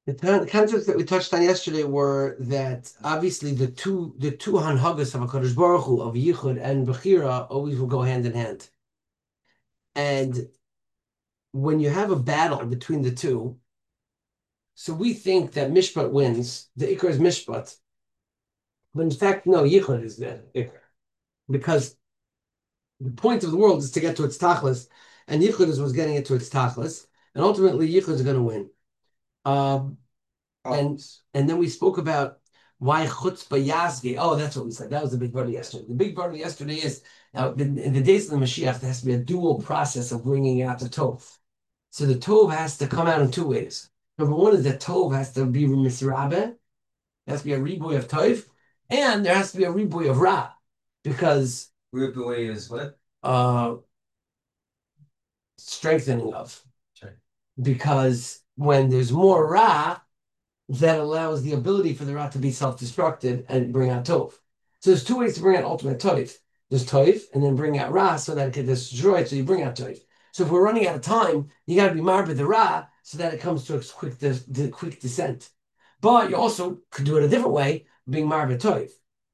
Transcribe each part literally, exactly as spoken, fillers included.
The con- concepts that we touched on yesterday were that obviously the two the two hanhagas of Hakadosh Baruch Hu, of Yichud and Bechira, always will go hand in hand. And when you have a battle between the two, so we think that Mishpat wins. The Ikar is Mishpat, but in fact, no, Yichud is the Ikar because the point of the world is to get to its tachlis, and Yichud is what's getting it to its tachlis, and ultimately Yichud is going to win. Um, and and then we spoke about why chutzpah yasgi. Oh, that's what we said. That was the big brother yesterday. The big brother yesterday is now in, in the days of the Mashiach, there has to be a dual process of bringing out the tov. So the tov has to come out in two ways. Number one is that tov has to be misrabe. There has to be a riboy of tov, and there has to be a riboy of ra, because Riboy is what? Uh, strengthening of. Sure. Because when there's more ra, that allows the ability for the ra to be self-destructed and bring out tov. So there's two ways to bring out ultimate tov. There's tov, and then bring out ra so that it can destroy it, so you bring out tov. So if we're running out of time, you got to be marba the ra so that it comes to a quick, de- quick descent. But you also could do it a different way, being marba tov.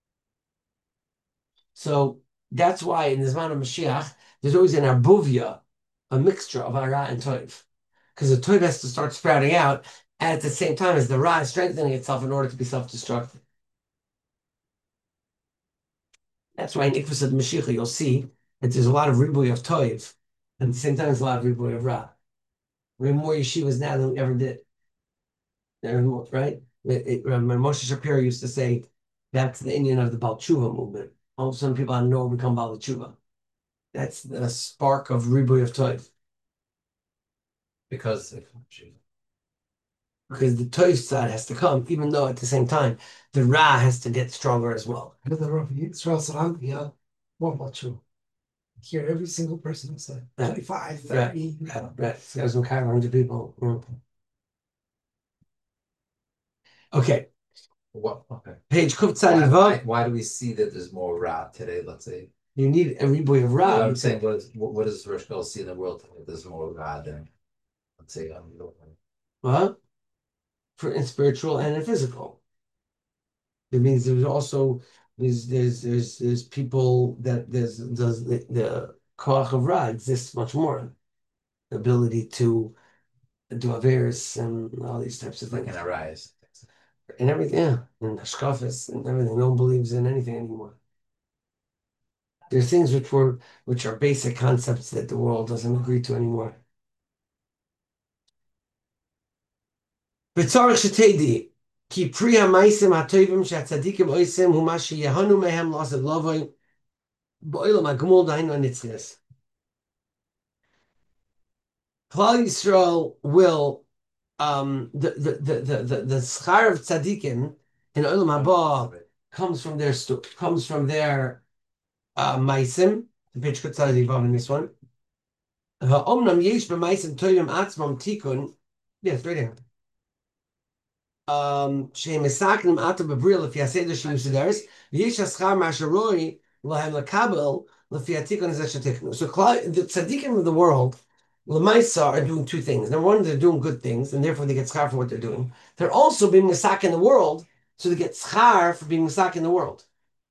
So that's why in the Zman of Mashiach, there's always an arbuvia, a mixture of ara and tov. Because the tov has to start sprouting out at the same time as the ra is strengthening itself in order to be self-destructive. That's why in Ikvus of Mashiach, you'll see that there's a lot of ribuy of toiv, and at the same time, there's a lot of ribuy of ra. We have more yeshivas now than we ever did. Right? It, it, Moshe Shapiro used to say that's the Indian of the Baal Tshuva movement. All of a sudden, people out of nowhere become Baal Tshuva. That's the spark of ribuy of toiv. Because Because the toiv side has to come, even though at the same time, the ra has to get stronger as well. Israel Salam, yeah, what about you? Hear every single person say twenty-five, thirty. Right, right, right. So there's some kind of one hundred people. Mm. Okay. what? Okay. Page Kuf Why, Tzadi why, Vav. why do we see that there's more Ra today? Let's say. You need a ribuy of What ra. I'm saying, what, is, what, what does Rosh Hashanah see in the world today? There's more Ra than, let's say, um, Huh? For in spiritual and in physical. It means there's also there's there's there's there's people that there's does the, the koach of ra exists much more. The ability to do averis and all these types of like things. an arise. And everything, yeah, and hashkafis and everything. No one believes in anything anymore. There's things which were which are basic concepts that the world doesn't agree to anymore. B'tzarich shetedi ki pri ha'maisim ha'tovim she'atzadikim oisim hu ma sheyehanu mehem lasad lavoi ba'olam ha'gemul dainu ha'nitznius. Klal Yisrael will um the the the the the, the schar of tzadikim in olam haba comes from their stu- comes from their uh maisim. The page could tell you in this one. Ha'omnam yesh b'maisim tovim atzmam tikun. Yes, right here. Um, Shemisakim ata bebril if yaseder shim sidaris v'yesh haschar masharoi lahem lakabel lefiatikon zeshatiknu. So the tzaddikim of the world, lemaisa, are doing two things. Number one, they're doing good things, and therefore they get schar for what they're doing. They're also being misak in the world, so they get schar for being misak in the world.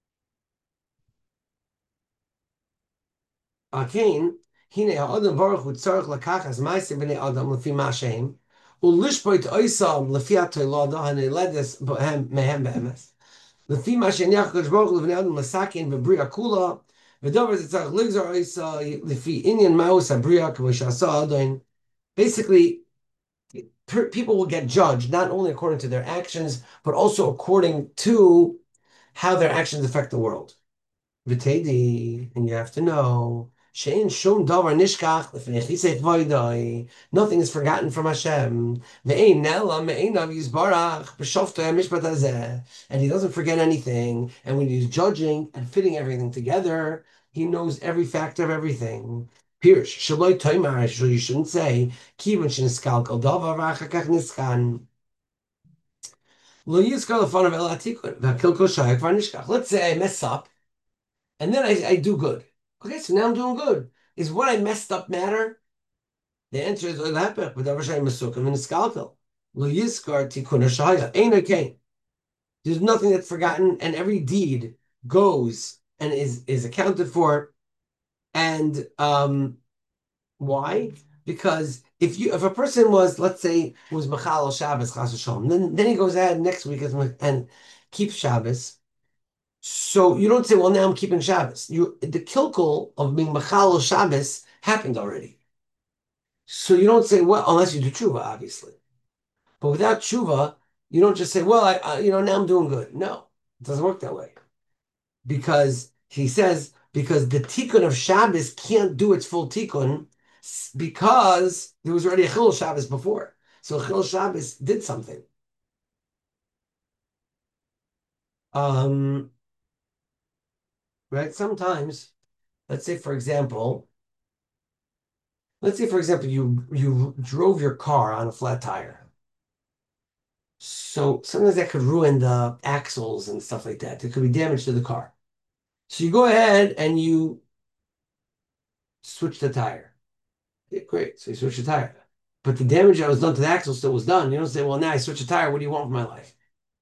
Akain hine ha'adam baruch hu tzarich lakachas ma'aseh b'nei adam lefi ma'ashem. Ulishpoit oisam lefiat toilada haneledis bohem mehem be'emes. Lefi ma'shenach kodesh baruch hu levnei adam lesakin v'bria kula v'dover zetzach ligzar oisa lefi inyan ma'us habria k'mo shasa adain. Basically, people will get judged not only according to their actions, but also according to how their actions affect the world. V'tedi, and you have to know, she'en shum davar nishkach l'fnei chisei chvoidai. Nothing is forgotten from Hashem. Ve'ein nela me'einav yizbarach b'shofto ha'mishpat hazeh. And he doesn't forget anything. And when he's judging and fitting everything together, he knows every factor of everything. Pirush, shaloi toimar, so you shouldn't say, kivon sheniskalkal davar v'achakach niskan. Lo yizkal l'fon of elatikun, v'akil kol shayek v'nishkach. Let's say I mess up, and then I, I do good. Okay, so now I'm doing good. Is what I messed up matter? The answer is Oilapech, but Davar Shay Masukim in the scalpel. Lo yiskar tikkun hashaya. Ein akain. There's nothing that's forgotten, and every deed goes and is is accounted for. And um, why? Because if you if a person was, let's say, was Machal Shabbos Chas v'shalom, then then he goes ahead next week and keeps Shabbos. So you don't say, well, now I'm keeping Shabbos. You the kilkul of being Machal Shabbos happened already. So you don't say, well, unless you do tshuva, obviously. But without tshuva, you don't just say, well, I, I you know now I'm doing good. No, it doesn't work that way. Because he says, because the tikkun of Shabbos can't do its full tikkun because there was already a Chil Shabbos before. So Chil Shabbos did something. Um, right? Sometimes, let's say, for example, let's say, for example, you you drove your car on a flat tire. So sometimes that could ruin the axles and stuff like that. There could be damage to the car. So you go ahead and you switch the tire. Yeah, great. So you switch the tire. But the damage that was done to the axle still was done. You don't say, well, now I switch a tire. What do you want from my life?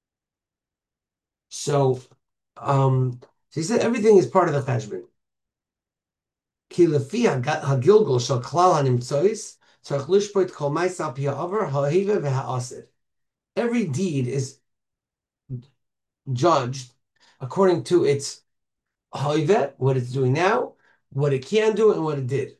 So, um, so he said everything is part of the cheshbon. Ki lefi hagilgul shel klal hanimtzois tzarich lishpot kol ma'aseh pi ha'avar ha'hiva v'ha'asid. Every deed is judged according to its ha'ivet, what it's doing now, what it can do, and what it did.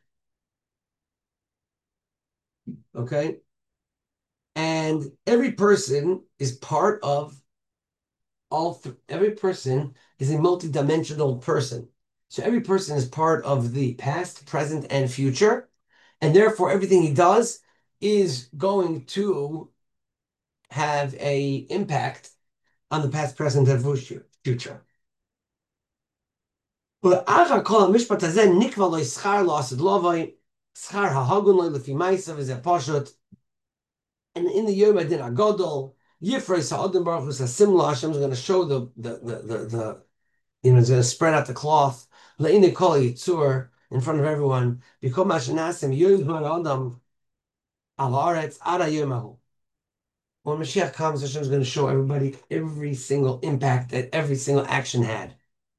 Okay? And every person is part of all th- every person is a multidimensional person. So every person is part of the past, present, and future. And therefore everything he does is going to have a impact on the past, present, and future. But Acha kol mishpat hazeh nikva lo schar lo asid lovai schar hahagun lo lefi ma'asav v'zeh pashut. And in the Yom Adin Agadol, Yifrei Sa'adim Baruch Hu says, similar Hashem is going to show the, the, the, the, the you know, it's going to spread out the cloth, Le'ine Kol Yitzur, in front of everyone, B'kol Mashanasim, Yom Adam, Al Haaretz, Ada Yomahu. When Mashiach comes, Hashem is going to show everybody every single impact that every single action had.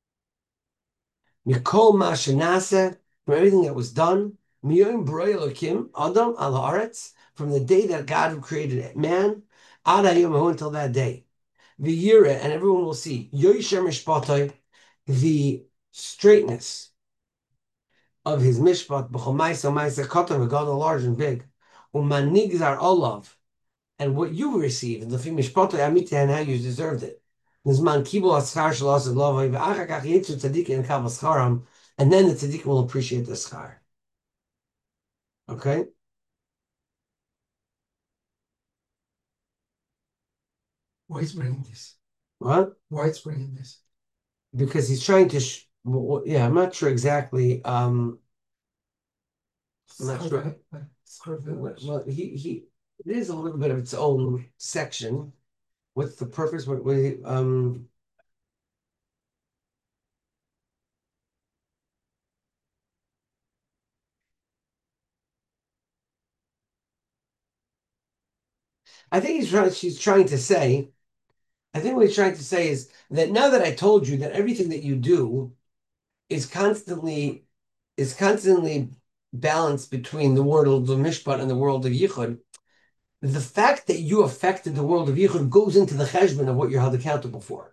Mikol Mashanase, from everything that was done, Miyom Broi Elokim, Adam, Al Haaretz, from the day that God created man, Ada Yomahu, until that day. V'yireh, and everyone will see, Yoisher Mishpatoi, the straightness of his mishpat, b'chol ma'aseh ma'aseh katan, v'gadol, large and big, u'manigzar olav, and what you received, l'fi mishpatoi amiti, and how you deserved it. Nizman kibul aschar shel asad lavai, v'achar kach yitzu tzadikim and kav ascharam, and then the tzaddikim will appreciate the schar. Okay? Why is bringing this? What? Why is bringing this? Because he's trying to, sh- well, yeah, I'm not sure exactly. Um, I'm not sure. Well, well, he he it is a little bit of its own section. What's the purpose? What, what um I think he's trying she's trying to say, I think what he's trying to say is that now that I told you that everything that you do is constantly is constantly balanced between the world of Mishpat and the world of Yichud, the fact that you affected the world of Yichud goes into the cheshbon of what you're held accountable for.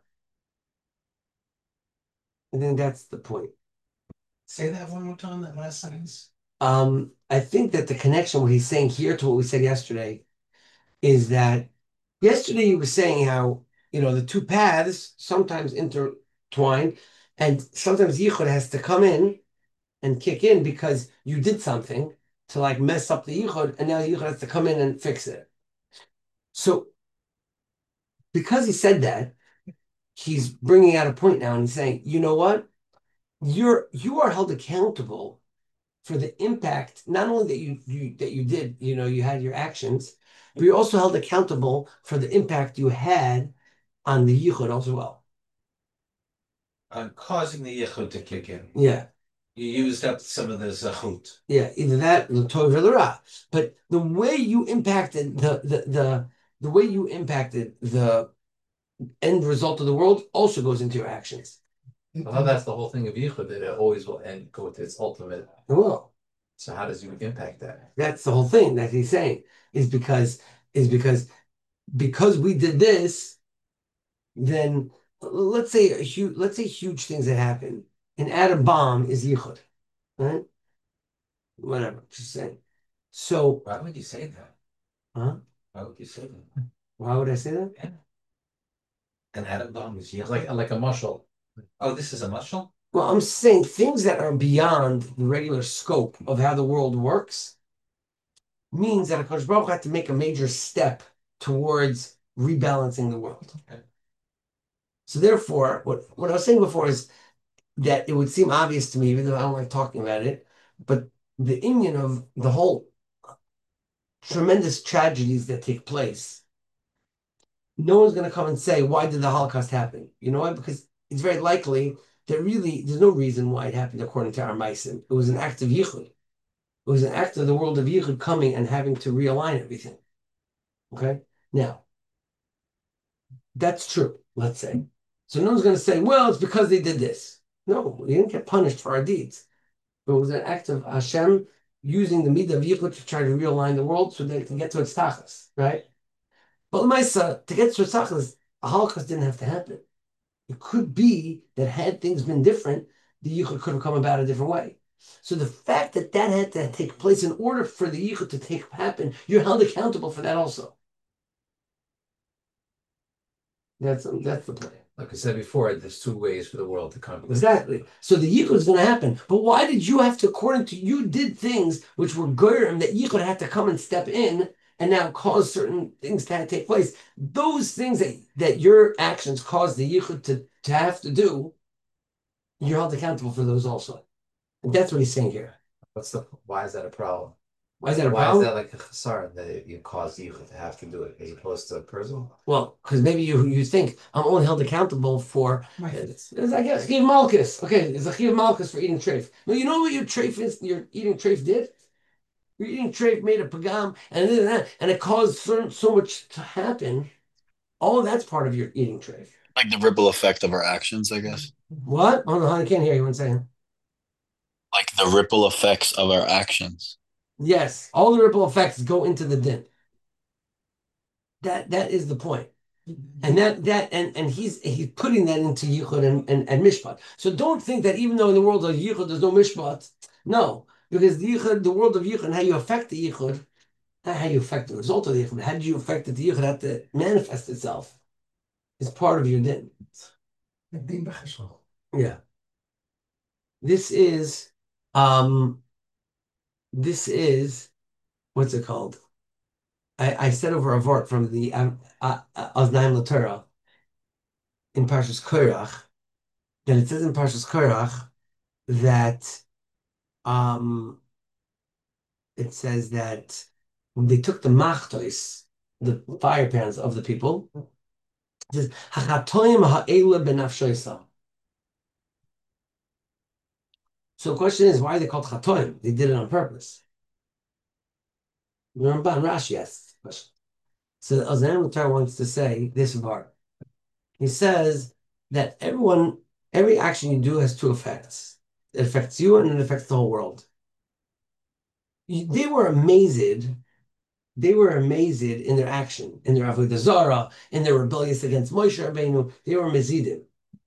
I think that's the point. Say that one more time, that last sentence. Um, I think that the connection, what he's saying here to what we said yesterday, is that yesterday he was saying how, you know, the two paths sometimes intertwine, and sometimes Yichud has to come in and kick in because you did something to like mess up the Yichud, and now the Yichud has to come in and fix it. So, because he said that, he's bringing out a point now, and he's saying, you know what? You're you are held accountable for the impact, not only that you, you that you did, you know, you had your actions, but you're also held accountable for the impact you had on the yichud as well. On causing the yichud to kick in. Yeah. You used up some of the zachut. Yeah, either that or the tov or the ra. But the way you impacted the the the the way you impacted the end result of the world also goes into your actions. Well, that's the whole thing of yichud, that it always will end go to its ultimate. It will. So how does you impact that? That's the whole thing that he's saying is because is because because we did this, then let's say a huge let's say huge things that happen. An atom bomb is yichud, right? Whatever, just saying. So, Why would you say that? huh? Why would you say that? Why would I say that? Yeah. An atom bomb is yichud. Like like a mushal. Oh, this is a mushal? Well, I'm saying things that are beyond the regular scope of how the world works means that HaKadosh Baruch Hu had to make a major step towards rebalancing the world. Okay. So therefore, what, what I was saying before is that it would seem obvious to me, even though I don't like talking about it, but the inyan of the whole tremendous tragedies that take place, no one's going to come and say, why did the Holocaust happen? You know why? Because it's very likely that really there's no reason why it happened according to our Meisim. It was an act of yichud. It was an act of the world of yichud coming and having to realign everything. Okay? Now, that's true, let's say. So no one's going to say, well, it's because they did this. No, we didn't get punished for our deeds. But it was an act of Hashem using the midah of yichud to try to realign the world so that it can get to its tachas, right? But Lamaisa, to get to its tachas, a Holocaust didn't have to happen. It could be that had things been different, the yichud could have come about a different way. So the fact that that had to take place in order for the yichud to take happen, you're held accountable for that also. That's um, that's the plan. Like I said before, there's two ways for the world to come. Exactly. So the yichud is going to happen. But why did you have to, according to you, did things which were goyim that yichud had to come and step in and now cause certain things to take place? Those things that, that your actions caused the yichud to, to have to do, you're held accountable for those also. And that's what he's saying here. What's the why is that a problem? Why is that a Why problem? is that like a chasar that you cause you to have to do it as opposed to a person? Well, because maybe you you think I'm only held accountable for My it's, it's like a chiv malchus. Okay, it's a chiv malchus for eating treif. No, you know what your treif is? Your eating treif did. Your eating treif made a pagam, and then that, and it caused so, so much to happen. All of that's part of your eating treif. Like the ripple effect of our actions, I guess. What? Oh no, I can't hear you. One second. Like the ripple effects of our actions. Yes, all the ripple effects go into the din. That that is the point. And that that and and he's he's putting that into yichud and, and, and mishpat. So don't think that even though in the world of yichud there's no mishpat, no, because the yichud, the world of yichud, and how you affect the yichud, not how you affect the result of the yichud, how do you affect it? The yichud have to manifest itself. It's part of your din. Yeah. This is um. This is what's it called? I, I said over a vort from the um, uh, uh, Oznaim L'Torah in Parshas Korach that it says in Parshas Korach that um, it says that when they took the machtois, the fire pans of the people, it says hachatoim ha'ela benafshoisam. So the question is, why are they called chatoim? They did it on purpose. Ramban Rashi asks the question. So Oznaim L'Torah wants to say this part. He says that everyone, every action you do has two effects. It affects you and it affects the whole world. They were amazed. They were amazed in their action, in their avodah zarah, in their rebellious against Moshe Rabbeinu. They were mezidim.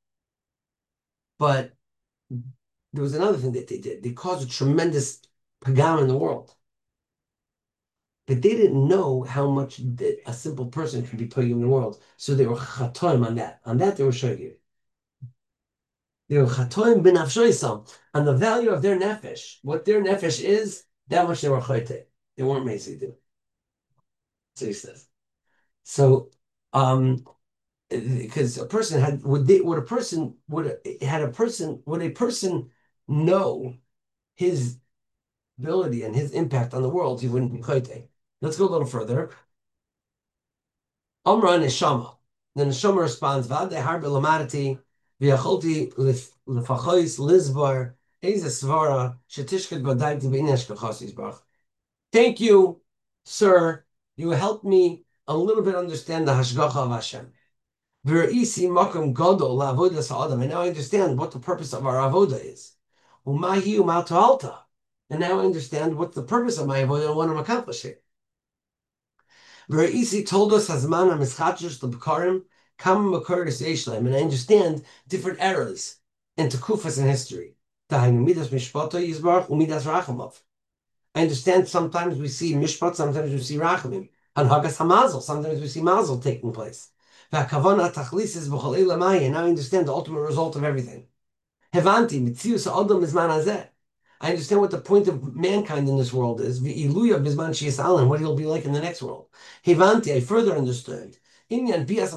But there was another thing that they did. They caused a tremendous pagam in the world. But they didn't know how much that a simple person could be putting in the world. So they were chatoim on that. On that they were shogig. They were chatoim b'nafshoisam. On the value of their nefesh, what their nefesh is, that much they were chayte. They weren't mezidim. So he says. So, um, because a person had would they would a person would a, had a person would a person know his ability and his impact on the world, he wouldn't be chayte. Let's go a little further. Amra neshama. The neshama responds, "Vade harbe lamadati v'yacholti lefachois lizbar eze svara shetishket badaiti b'inash kachas yisbarach." Thank you, sir. You helped me a little bit understand the hashgacha of Hashem. V're'isi makom gadol la'avodas ha'adam. And now I understand what the purpose of our avoda is. Umahi u'mal to'alta. And now I understand what the purpose of my avoda and what I'm accomplishing. V're'isi told us hazman ha'mischatrish l'bekarim kam makoris yeshleim. And I understand different eras and tekufas in history. Dahainu midas mishpato yizbarach u'midas rachamov. I understand sometimes we see mishpat, sometimes we see rachamim. And hagas hamazel, sometimes we see mazel taking place. And now I understand the ultimate result of everything. I understand what the point of mankind in this world is. What he'll be like in the next world. I further understood. What's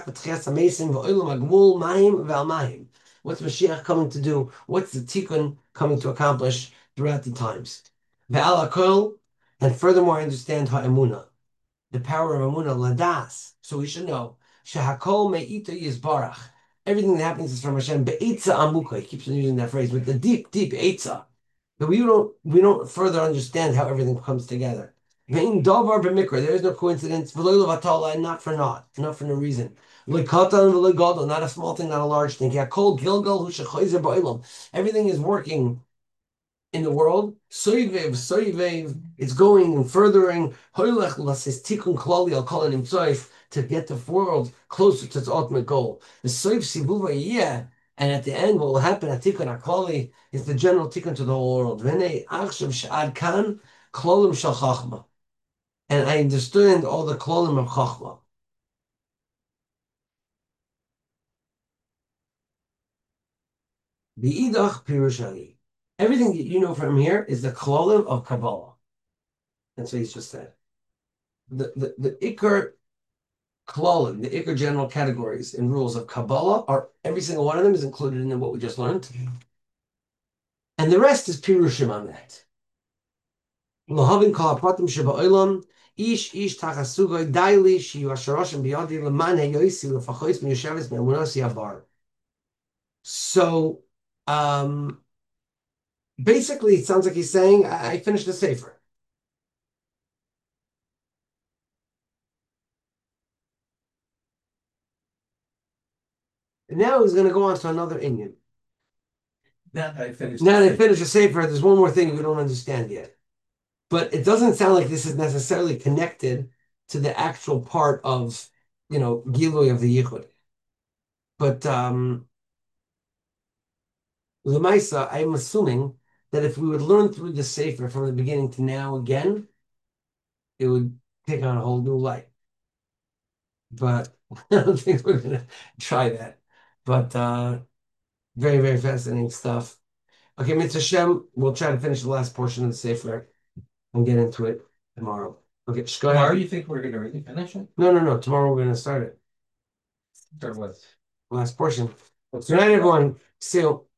Mashiach coming to do? What's the tikkun coming to accomplish throughout the times? And furthermore, I understand ha'emunah, the power of emunah, ladas. So we should know shehakol me'ita yizbarach. Everything that happens is from Hashem. Be'etza amuka. He keeps on using that phrase with the deep, deep etza. But we don't, we don't further understand how everything comes together. Ve'in davar b'mikra. There is no coincidence. V'lo levatala, and not for naught, not for no reason. L'katan and v'legadol, not a small thing, not a large thing. Yakol gilgal hu shechoizer ba'olam. Everything is working in the world. Soivev, soivev. It's going and furthering. Hoylech lasis tikun klali al kol nimtzoif, to get the world closer to its ultimate goal. The soif sivuva yeh, and at the end, what will happen at tikkun aklali is the general tikkun to the whole world. V'nei achshav she'ad kan klolim shel chachma, and I understand all the klolim of chachma. B'idach pirushani. Everything that you know from here is the klolim of Kabbalah. That's what he's just said. The the the ikar klolim, the ikar general categories and rules of Kabbalah, are every single one of them is included in what we just learned, and the rest is pirushim on that. Lohavin kol hapratim sheba'olam ish ish tachasugoi daili shiyu asharoshim biyadi leman heyoisi lefachois miyosheves me'emunos yabar. So, um. Basically, it sounds like he's saying, I, I finished the Sefer. And now he's going to go on to another Indian. Now that I finished. Now that I finished the Sefer, there's one more thing we don't understand yet. But it doesn't sound like this is necessarily connected to the actual part of, you know, Gilui of the Yichud. But um, L'maisa, I'm assuming that if we would learn through the Sefer from the beginning to now again, it would take on a whole new light. But I don't think we're going to try that. But uh, very, very fascinating stuff. Okay, Mitzvah Shem, we'll try to finish the last portion of the Sefer and get into it tomorrow. Okay, Shkoyach. Tomorrow, you think we're going to really finish it? No, no, no. Tomorrow we're going to start it. Start with. Last portion. Good night, everyone. See you.